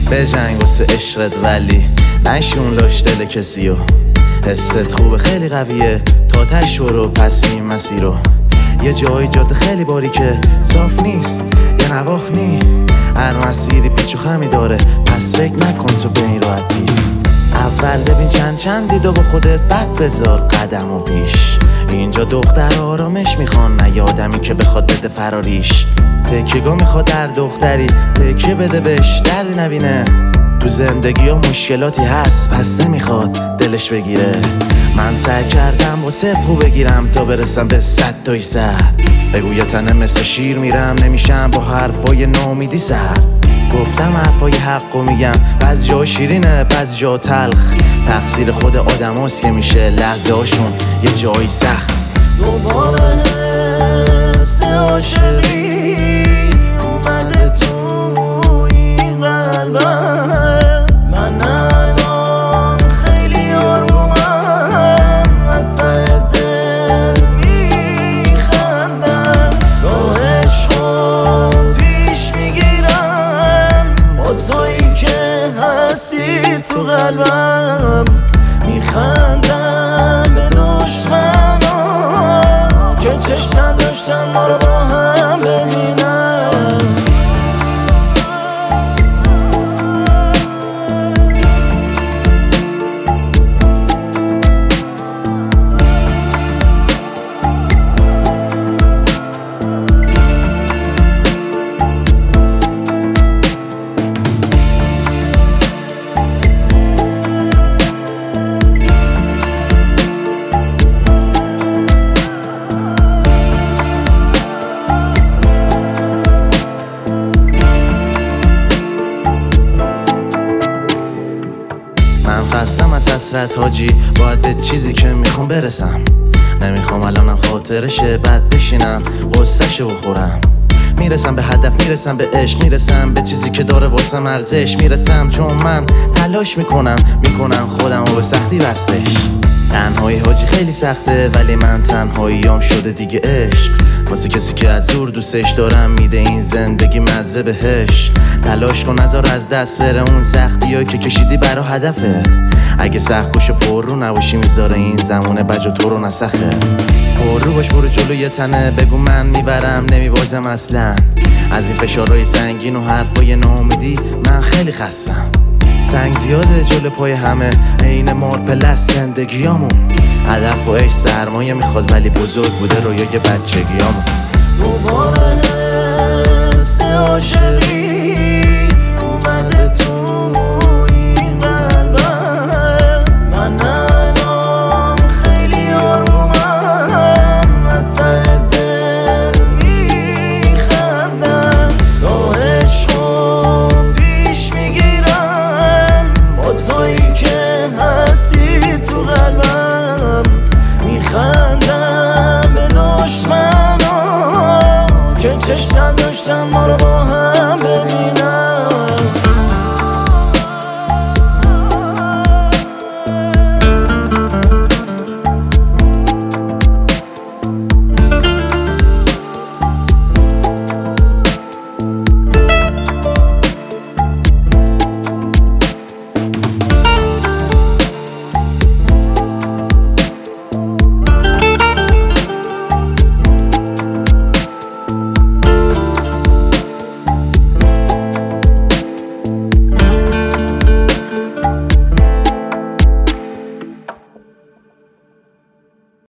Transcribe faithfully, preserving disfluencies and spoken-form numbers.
بجنگ واسه عشقت ولی نشون لاش دل کسیو. حست خوبه خیلی قویه تا تش برو پس این مسیر رو. یه جایی جاده خیلی باریکه صاف نیست یه نواخنی، هر مسیری پیچ و خمی داره پس فکر نکن تو به این راحتی. اول ببین چند چند دید و با خودت بعد بذار قدم و پیش. اینجا دختر آرامش میخوان نه آدمی که بخواد بده فراریش. تکیگاه میخواد در دختری تکیه بده بهش دردی نبینه. تو زندگی ها مشکلاتی هست پس نمیخواد دلش بگیره. من سعی کردم واسه خوب بگیرم تا برسم به صد تای سر. بگو یه تنه مثل شیر میرم نمیشم با حرفای نامیدی سر. گفتم حرفای حقو میگم بعضی جا شیرینه بعضی جا تلخ. تقصیر خود آدم هست که میشه لحظه هاشون یه جایی سخت. دوباره حس عاشقی اومده تو این قلبم. من الان خیلی آرومم از ته دل میخندم. با عشقو پیش میگیرم با تویی که هستی تو قلبم. میخندم به دشمنان که چشم نداشتن ما رو با هم ببینن. خستم از حسرت حاجی باید به چیزی که میخوام برسم. نمیخوام الانم خاطرشه بعد بشینم غصه‌شو بخورم. میرسم به هدف میرسم به عشق میرسم به چیزی که داره واسم ارزش میرسم. چون من تلاش میکنم میکنم خودم و به سختی بستش. تنهایی حاجی خیلی سخته ولی من تنهاییام شده دیگه عشق. واسه کسی که از دور دوستش دارم میده این زندگی مزه بهش. تلاش کن نذار از دست بره اون سختیایی که کشیدی برا هدفه. اگه سخت کش و پر رو نباشی میذاره این زمونه بجا تو رو نسخه. پر رو باش برو جلو یه تنه بگو من میبرم نمیبازم اصلا. از این فشارهای سنگین و حرفای ناامیدی من خیلی خستم. سنگ زیاده جلو پای همه عین مار پلس زندگیامون. هدف و عشق سرمایه میخواد ولی بزرگ بوده رویای بچگیامون. دوباره حس عاشقی اومده تو این قلبم. من الان خیلی آرومم از ته دل میخندم. با عشقو پیش میگیرم با تویی که هستی تو قلبم. میخندم به دشمنان که چشم نداشتن ما رو با هم ببینن.